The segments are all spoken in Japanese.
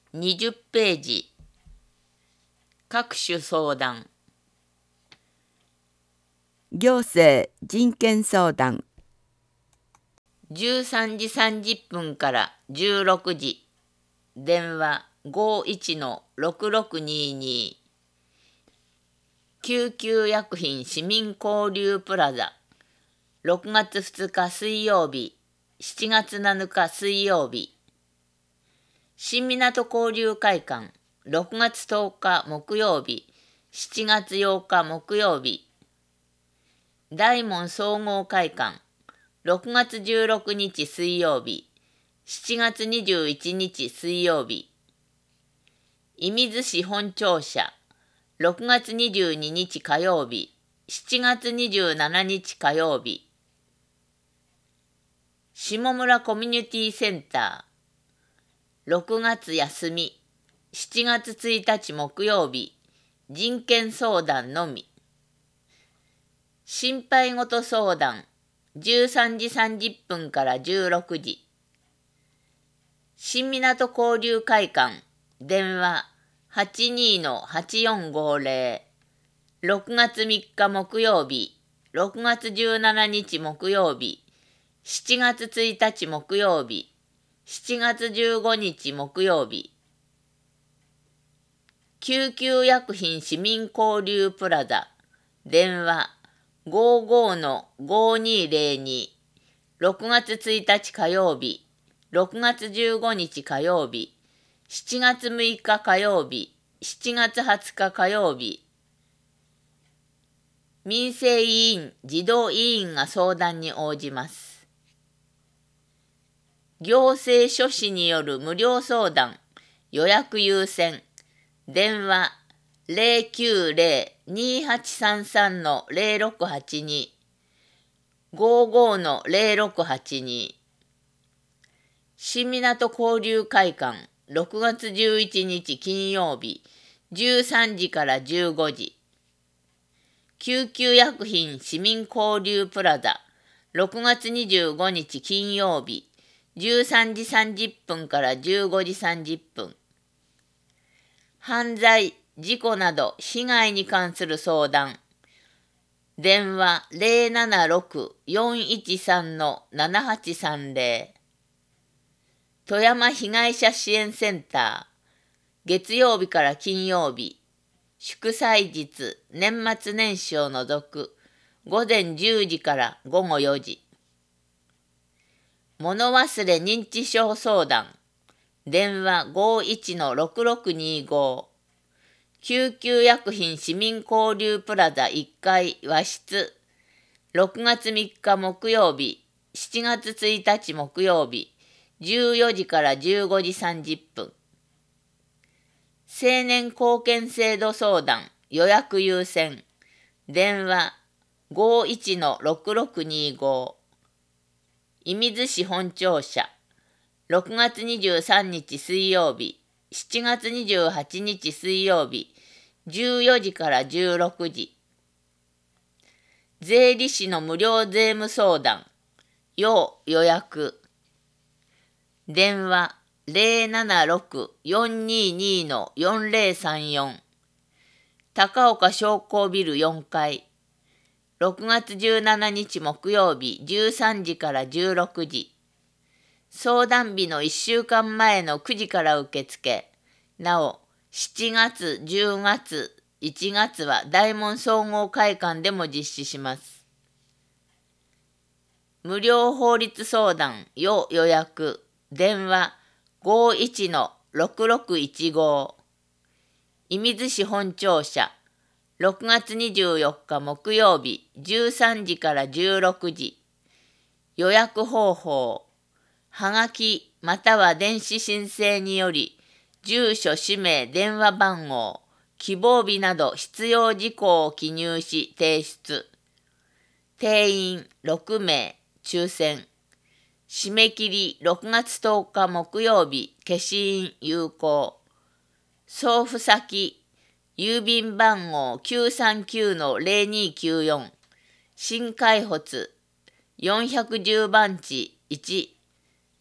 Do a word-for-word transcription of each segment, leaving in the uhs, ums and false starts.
にじゅっページ。各種相談。 行政人権相談。 じゅうさんじさんじゅっぷんからじゅうろくじ。電話 ごーいちのろくろくにーにー。救急薬品市民交流プラザ。ろくがつふつか水曜日、しちがつなのか水曜日。新港交流会館。ろくがつとおか木曜日、しちがつようか木曜日。大門総合会館。ろくがつじゅうろくにち水曜日、しちがつにじゅういちにち水曜日。射水市本庁舎。ろくがつにじゅうににち火曜日、しちがつにじゅうしちにち火曜日。下村コミュニティセンター。ろくがつ休み、しちがつついたち木曜日、人権相談のみ。心配事相談。じゅうさんじさんじゅっぷんからじゅうろくじ。新港交流会館。電話 はちにーのはちよんごーぜろ。ろくがつみっか木曜日、ろくがつじゅうしちにち木曜日、しちがつついたち木曜日、しちがつじゅうごにち木曜日。救急薬品市民交流プラザ。電話ごーごーのごーにーぜろに。ろくがつついたち火曜日、ろくがつじゅうごにち火曜日、しちがつむいか火曜日、しちがつはつか火曜日。民生委員、児童委員が相談に応じます。行政書士による無料相談、予約優先。電話ゼロきゅうゼロ にーはちさんさん ゼロろくはちに。ごーごーのゼロろくはちに。新港交流会館。ろくがつじゅういちにち金曜日、じゅうさんじからじゅうごじ。救急薬品市民交流プラザ。ろくがつにじゅうごにち金曜日、じゅうさんじさんじゅっぷんからじゅうごじさんじゅっぷん。犯罪、事故など被害に関する相談。電話ゼロななろく よんいちさん ななはちさんゼロ。富山被害者支援センター。月曜日から金曜日、祝祭日、年末年始を除く、ごぜんじゅうじからごごよじ。物忘れ認知症相談。電話ごーいちのろくろくにーご。救急薬品市民交流プラザいっかい和室。ろくがつみっか木曜日、しちがつついたち木曜日、じゅうよじからじゅうごじさんじゅっぷん。青年貢献制度相談、予約優先。電話ごーいちのろくろくにーご。射水市本庁舎。ろくがつにじゅうさんにち水曜日、しちがつにじゅうはちにち水曜日、じゅうよじからじゅうろくじ。税理士の無料税務相談、要予約。電話ゼロななろく よんにーにーのよんぜろさんよん。高岡商工ビルよんかい。ろくがつじゅうしちにち木曜日じゅうさんじからじゅうろくじ。相談日のいっしゅうかんまえのくじから受付。なお、しちがつ、じゅうがつ、いちがつは大門総合会館でも実施します。無料法律相談、要予約。電話ごーいちのろくろくいちご。射水市本庁舎。ろくがつにじゅうよっか木曜日じゅうさんじからじゅうろくじ。予約方法。はがきまたは電子申請により、住所、氏名、電話番号、希望日など必要事項を記入し提出。定員ろくめい、抽選。締め切りろくがつとおか木曜日、消印有効。送付先、郵便番号 きゅうさんきゅうのゼロにきゅうよん。新海発よんひゃくじゅうばんちいち。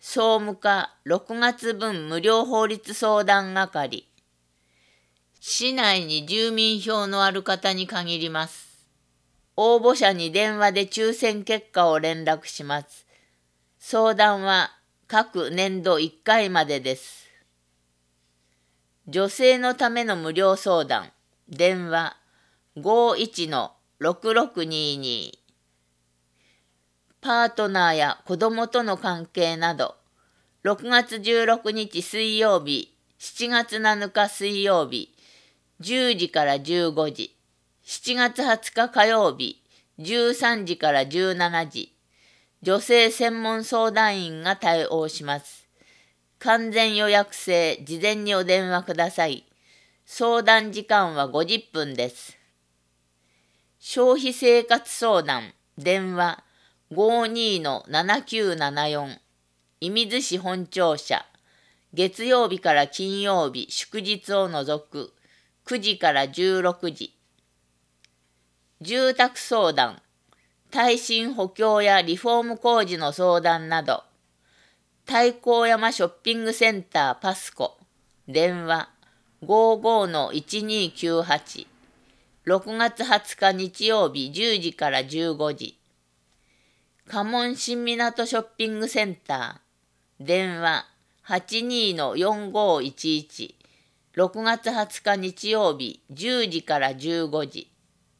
総務課ろくがつ分無料法律相談係。市内に住民票のある方に限ります。応募者に電話で抽選結果を連絡します。相談は各年度いっかいまでです。女性のための無料相談。電話 ごーいちのろくろくにーにー。パートナーや子供との関係など。ろくがつじゅうろくにち水曜日、しちがつなのか水曜日、じゅうじからじゅうごじ、しちがつはつか火曜日、じゅうさんじからじゅうしちじ、女性専門相談員が対応します。完全予約制、事前にお電話ください。相談時間はごじゅっぷんです。消費生活相談、電話 ごーにーのななきゅうななよん。射水市本庁舎、月曜日から金曜日、祝日を除く、くじからじゅうろくじ。住宅相談、耐震補強やリフォーム工事の相談など、太閤山ショッピングセンターパスコ、電話 ごーごーのいちにーきゅうはち。ろくがつはつか日曜日じゅうじからじゅうごじ。家紋新港ショッピングセンター、電話 はちにーのよんごーいちいち。ろくがつはつか日曜日じゅうじからじゅうごじ。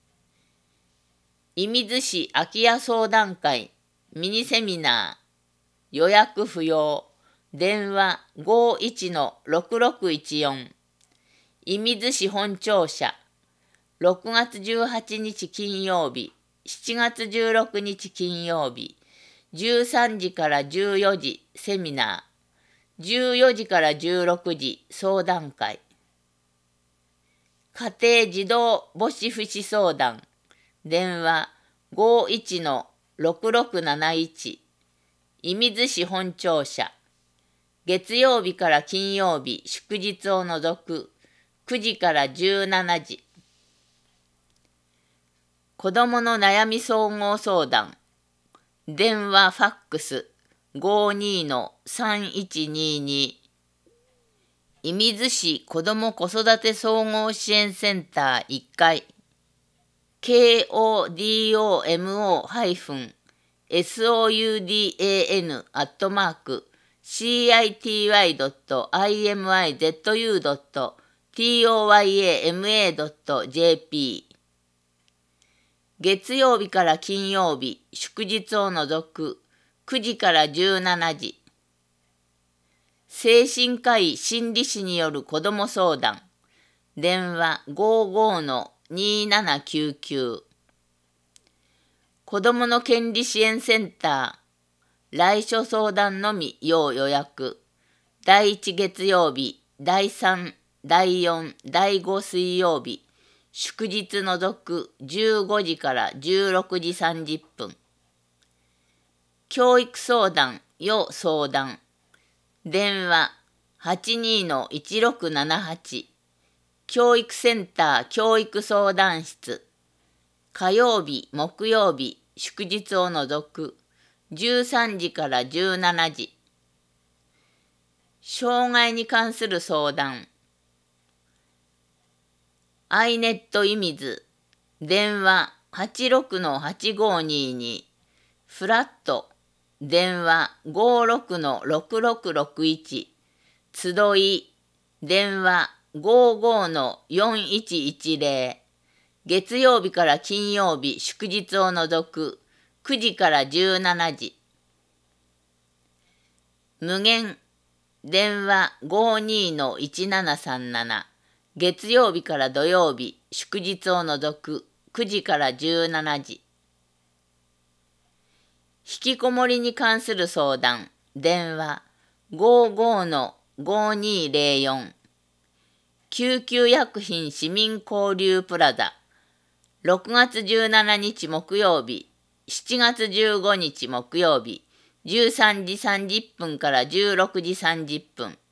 射水市空き家相談会ミニセミナー、予約不要。電話 ごーいちのろくろくいちよん。射水市本庁舎、ろくがつじゅうはちにち金曜日、しちがつじゅうろくにち金曜日、じゅうさんじからじゅうよじセミナー、じゅうよじからじゅうろくじ相談会。家庭児童母子福祉相談、電話 ごーいちのろくろくなないち。射水市本庁舎、月曜日から金曜日、祝日を除く、くじからじゅうしちじ。子どもの悩み総合相談、電話ファックス ごーにーのさんいちにーにー。射水市子ども子育て総合支援センターいっかい、ケーオーディーオーエムオーエスオーユーディーエーエヌ アットマーク シーアイティーワイドットアイエムアイゼットユードットトヨヤマドットジェーピー。月曜日から金曜日、祝日を除く、くじからじゅうしちじ。精神科医心理師による子ども相談、電話 ごーごーのにーななきゅうきゅう。子どもの権利支援センター、来所相談のみ要予約。だいいち月曜日、だいさん、だいよん、だいご水曜日、祝日除くじゅうごじからじゅうろくじさんじゅっぷん。教育相談、要相談。電話 はちにーのいちろくななはち。教育センター教育相談室。火曜日、木曜日、祝日を除くじゅうさんじからじゅうしちじ。障害に関する相談。アイネット射水、電話 はちろくのはちごーにーに。フラット、電話 ごーろくのろくろくろくいち。集い、電話 ごーごーのよんいちいちゼロ。月曜日から金曜日、祝日を除くくじからじゅうしちじ。無限、電話 ごーにーのいちななさんなな。月曜日から土曜日、祝日を除くくじからじゅうしちじ。引きこもりに関する相談、電話 ごーごーのごーにーゼロよん。救急薬品市民交流プラザ、ろくがつじゅうしちにち木曜日、しちがつじゅうごにち木曜日、じゅうさんじさんじゅっぷんからじゅうろくじさんじゅっぷん。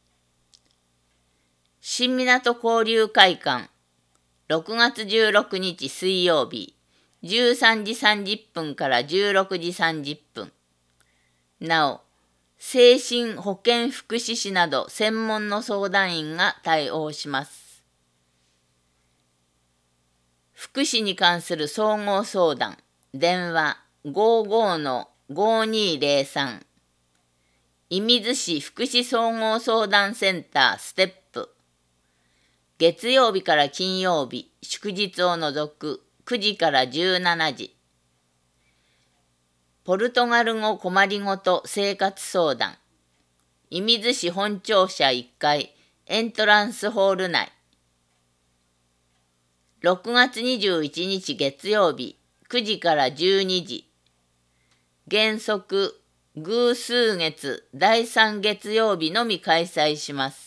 新港交流会館、ろくがつじゅうろくにち水曜日、じゅうさんじさんじゅっぷんからじゅうろくじさんじゅっぷん。なお、 精神保健福祉士など専門の相談員が対応します。福祉に関する総合相談、電話 ごじゅうごのごにーぜろさん、射水市福祉総合相談センターステップ、月曜日から金曜日、祝日を除くくじからじゅうしちじ。ポルトガル語困りごと生活相談、射水市本庁舎いっかいエントランスホール内。ろくがつにじゅういちにち月曜日くじからじゅうにじ。原則偶数月第さん月曜日のみ開催します。